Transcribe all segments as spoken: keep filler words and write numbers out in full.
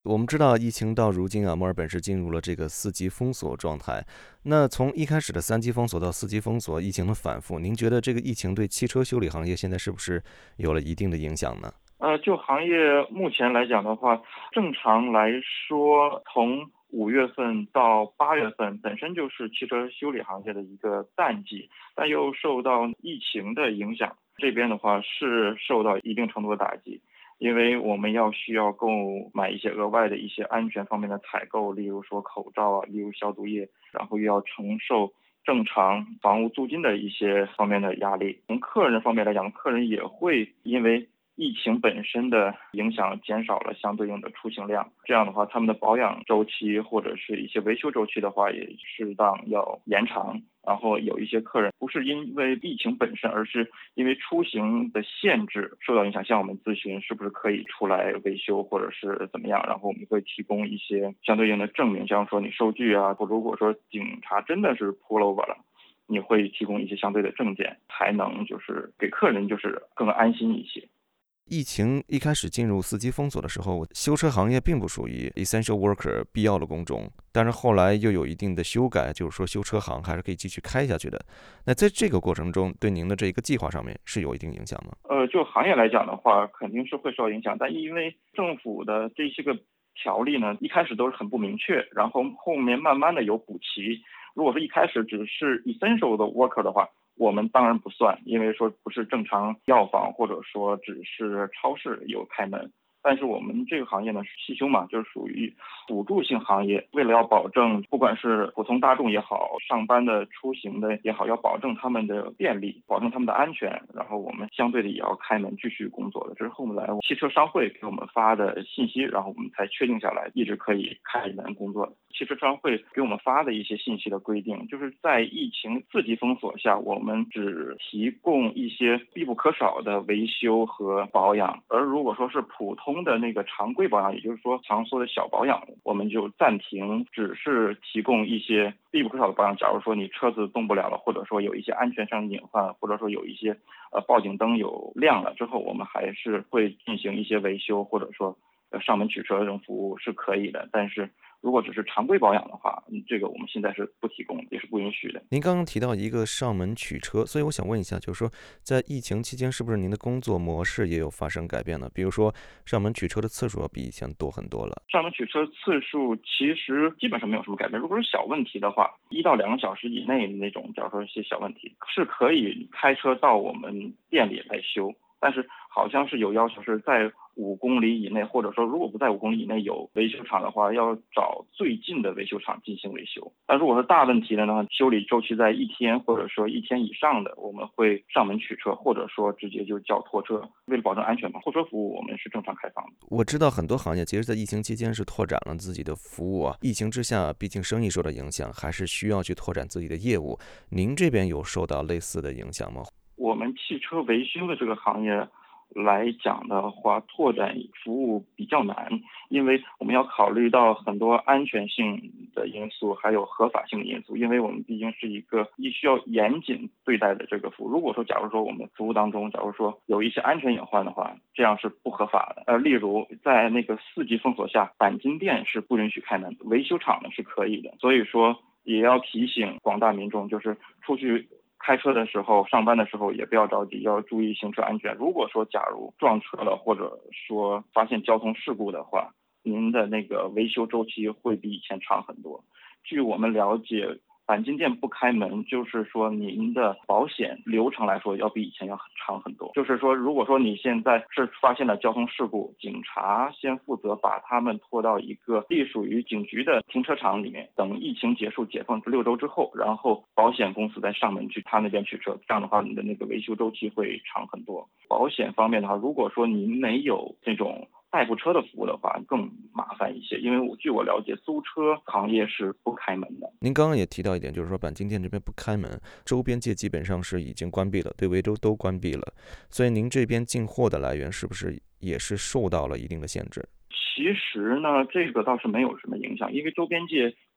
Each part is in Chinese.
我们知道疫情到如今啊，墨尔本是进入了这个四级封锁状态。那从一开始的三级封锁到四级封锁，疫情的反复，您觉得这个疫情对汽车修理行业现在是不是有了一定的影响呢？ 呃，就行业目前来讲的话，正常来说，从五月份到八月份本身就是汽车修理行业的一个淡季，但又受到疫情的影响，这边的话是受到一定程度的打击。因为我们要需要购买一些额外的一些安全方面的采购，例如说口罩啊，例如消毒液，然后又要承受正常房屋租金的一些方面的压力。从客人方面来讲，客人也会因为疫情本身的影响减少了相对应的出行量，这样的话他们的保养周期或者是一些维修周期的话也适当要延长。然后有一些客人不是因为疫情本身，而是因为出行的限制受到影响，向我们咨询是不是可以出来维修或者是怎么样，然后我们会提供一些相对应的证明，像说你收据啊，或如果说警察真的是 pull over 了，你会提供一些相对的证件，才能就是给客人就是更安心一些。 疫情一开始进入四级封锁的时候，修车行业并不属于 essential worker 必要的工种，但是后来又有一定的修改，就是说修车行还是可以继续开下去的。那在这个过程中，对您的这一个计划上面是有一定影响吗？ 呃，就行业来讲的话，肯定是会受影响，但因为政府的这些个条例呢，一开始都是很不明确，然后后面慢慢的有补齐。如果说一开始只是 essential 的 worker 的话，我们当然不算，因为说不是正常药房或者说只是超市有开门。但是我们这个行业呢是汽修嘛，就是属于辅助性行业，为了要保证不管是普通大众也好，上班的出行的也好，要保证他们的便利，保证他们的安全，然后我们相对的也要开门继续工作的。这是后来汽车商会给我们发的信息，然后我们才确定下来一直可以开门工作的。汽车商会给我们发的一些信息的规定，就是在疫情四级封锁下，我们只提供一些必不可少的维修和保养，而如果说是普通的那个常规保养，也就是说常说的小保养，我们就暂停，只是提供一些必不可少的保养。假如说你车子动不了了，或者说有一些安全上的隐患，或者说有一些呃报警灯有亮了之后，我们还是会进行一些维修，或者说呃上门取车这种服务是可以的。但是如果只是常规保养的话，这个我们现在是不提供的，也是不允许的。 您刚刚提到一个上门取车，所以我想问一下，就是说在疫情期间，是不是您的工作模式也有发生改变呢？比如说上门取车的次数要比以前多很多了。 上门取车次数其实基本上没有什么改变。如果是小问题的话，一到两个小时以内那种，假如说一些小问题，是可以开车到我们店里来修。但是好像是有要求是在五公里以内，或者说如果不在五公里以内有维修厂的话，要找最近的维修厂进行维修。但如果是大问题的呢，修理周期在一天或者说一天以上的，我们会上门取车，或者说直接就叫拖车。为了保证安全嘛，拖车服务我们是正常开放的。 我知道很多行业其实在疫情期间是拓展了自己的服务啊，疫情之下，毕竟生意受到影响，还是需要去拓展自己的业务。您这边有受到类似的影响吗？ 我们汽车维修的这个行业来讲的话，拓展服务比较难，因为我们要考虑到很多安全性的因素，还有合法性的因素。因为我们毕竟是一个必须要严谨对待的这个服务。如果说，假如说我们服务当中，假如说有一些安全隐患的话，这样是不合法的。呃，例如在那个四级封锁下，钣金店是不允许开门，维修厂呢是可以的。所以说，也要提醒广大民众，就是出去开车的时候，上班的时候也不要着急，要注意行车安全。如果说假如撞车了，或者说发现交通事故的话，您的那个维修周期会比以前长很多。据我们了解，钣金店不开门，就是说您的保险流程来说要比以前要长很多。就是说，如果说你现在是发现了交通事故，警察先负责把他们拖到一个隶属于警局的停车场里面，等疫情结束解放至六周之后，然后保险公司再上门去他那边取车。这样的话，你的那个维修周期会长很多。保险方面的话，如果说您没有这种代步车的服务的话更麻烦一些，因为我据我了解，租车行业是不开门的。 您刚刚也提到一点，就是说钣金店这边不开门，周边界基本上是已经关闭了，对维州都关闭了，所以您这边进货的来源是不是也是受到了一定的限制？ 其实呢，这个倒是没有什么影响，因为周边界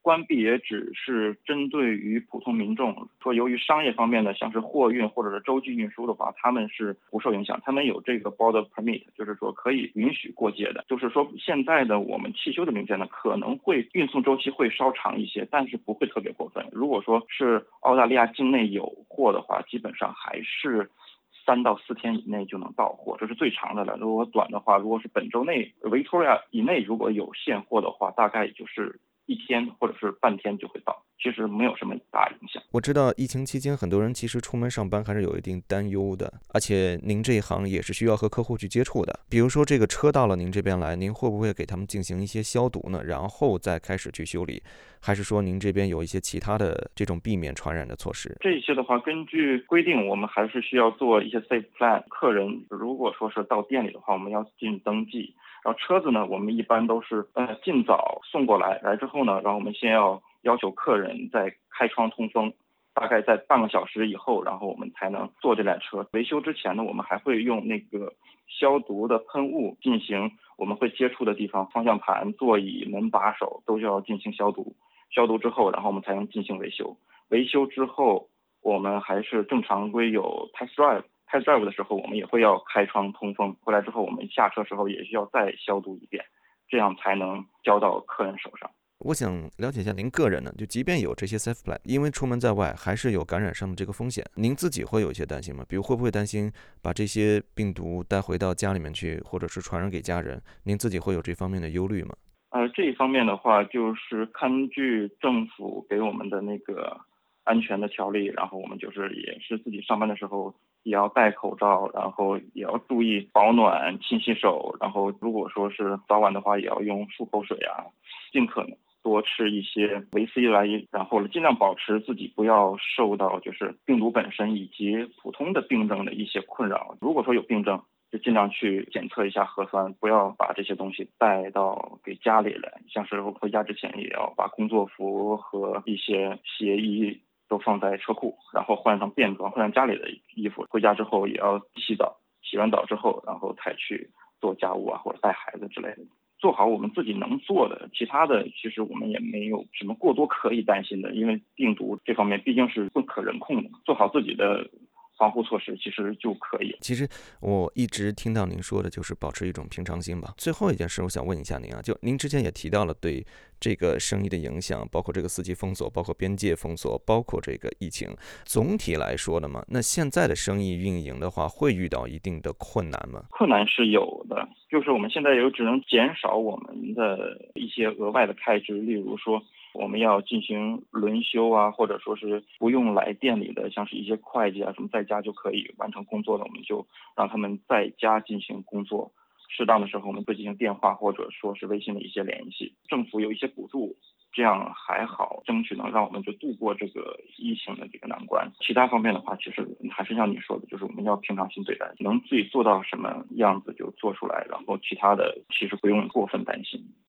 关闭也只是针对于普通民众，说由于商业方面的像是货运或者是洲际运输的话，他们是不受影响，他们有这个 border permit， 就是说可以允许过界的。就是说现在的我们汽修的零件呢，可能会运送周期会稍长一些，但是不会特别过分。如果说是澳大利亚境内有货的话，基本上还是三到四天以内就能到货，这是最长的了。如果短的话，如果是本周内 Victoria 以内如果有现货的话，大概也就是一天或者是半天就会到，其实没有什么大影响。 我知道疫情期间很多人其实出门上班还是有一定担忧的，而且您这一行也是需要和客户去接触的。比如说这个车到了您这边来，您会不会给他们进行一些消毒呢？然后再开始去修理，还是说您这边有一些其他的这种避免传染的措施？ 这些的话，根据规定，我们还是需要做一些 safe plan。客人如果说是到店里的话，我们要进行登记。然后车子呢，我们一般都是呃尽早送过来，来之后呢，然后我们先要要求客人在开窗通风，大概在半个小时以后，然后我们才能坐这辆车。维修之前呢，我们还会用那个消毒的喷雾进行我们会接触的地方，方向盘、座椅、门把手都要进行消毒。消毒之后，然后我们才能进行维修。维修之后，我们还是正常规有 test drive。test drive 的时候，我们也会要开窗通风。回来之后，我们下车时候也需要再消毒一遍，这样才能交到客人手上。 我想了解一下您个人呢，就即便有这些 safe plan， 因为出门在外还是有感染上的这个风险，您自己会有一些担心吗？比如会不会担心把这些病毒带回到家里面去，或者是传染给家人？您自己会有这方面的忧虑吗？ 呃，这一方面的话，就是根据政府给我们的那个安全的条例，然后我们就是也是自己上班的时候也要戴口罩，然后也要注意保暖、勤洗手，然后如果说是早晚的话，也要用漱口水啊，尽可能多吃一些维 C 来，然后尽量保持自己不要受到就是病毒本身以及普通的病症的一些困扰。如果说有病症，就尽量去检测一下核酸，不要把这些东西带到给家里来。像是回家之前也要把工作服和一些鞋衣都放在车库，然后换上便装，换上家里的衣服。回家之后也要洗澡，洗完澡之后，然后才去做家务啊，或者带孩子之类的。做好我们自己能做的，其他的其实我们也没有什么过多可以担心的，因为病毒这方面毕竟是不可人控的，做好自己的防护措施其实就可以。 其实我一直听到您说的就是保持一种平常心吧。最后一件事我想问一下您啊，就您之前也提到了对这个生意的影响，包括这个四级封锁，包括边界封锁，包括这个疫情，总体来说的嘛，那现在的生意运营的话会遇到一定的困难吗？ 困难是有的，就是我们现在有只能减少我们的一些额外的开支，例如说我们要进行轮休啊，或者说是不用来店里的，像是一些会计啊什么，在家就可以完成工作的，我们就让他们在家进行工作。适当的时候，我们会进行电话或者说是微信的一些联系。政府有一些补助，这样还好，争取能让我们就度过这个疫情的这个难关。其他方面的话，其实还是像你说的，就是我们要平常心对待，能自己做到什么样子就做出来，然后其他的其实不用过分担心。